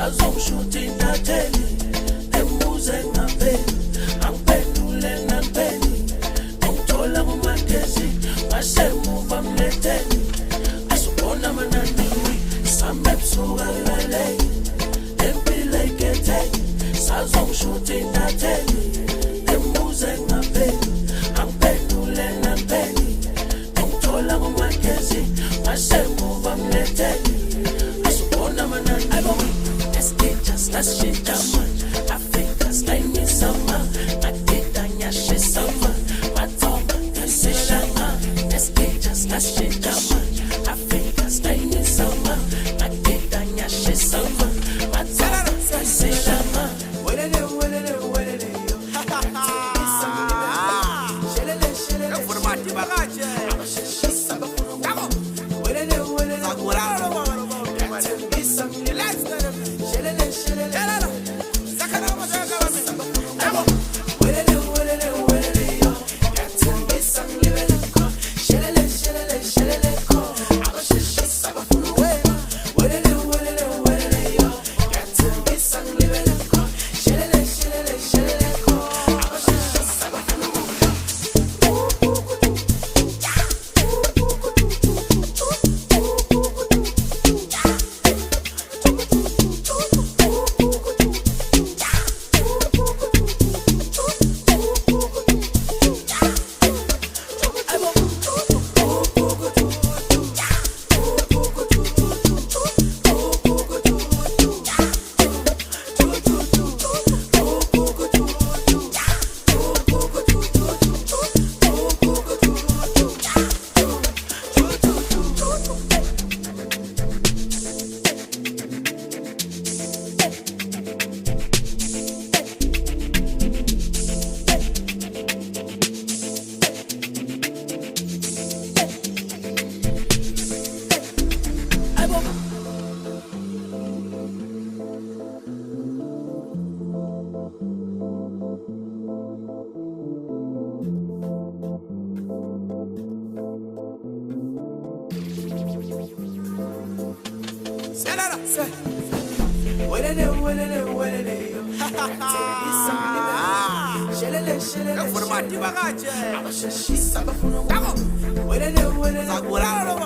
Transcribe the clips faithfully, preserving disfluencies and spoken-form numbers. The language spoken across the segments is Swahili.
sazongishuthi intatheli embuze ngapheli angiphendule nampeni ngithola kumagezi ngasemuva mletheni asubona mananiwi samebusuka lelei empilo iketheni sazongishuthi intatheli embuze ngapheli angiphendule nampeni ngithola kumagezi ngasemuva mletheni asubona mananiwi let's shit down, I think that's like me summer. I did that shit summer. My tongue, this is shama. Let's get just let's shit down, I think that's like me summer. I did that shit summer. My tongue, this is shama. What it is, what it is, what it is. Ha ha ha. Shelele, shelele. For my tibagache. I'm a shit shit summer. Come on. What it is, what it is. Aguraro, aguraro. This some relax. Shelele, shelele.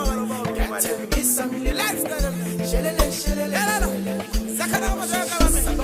Shelele, shelele.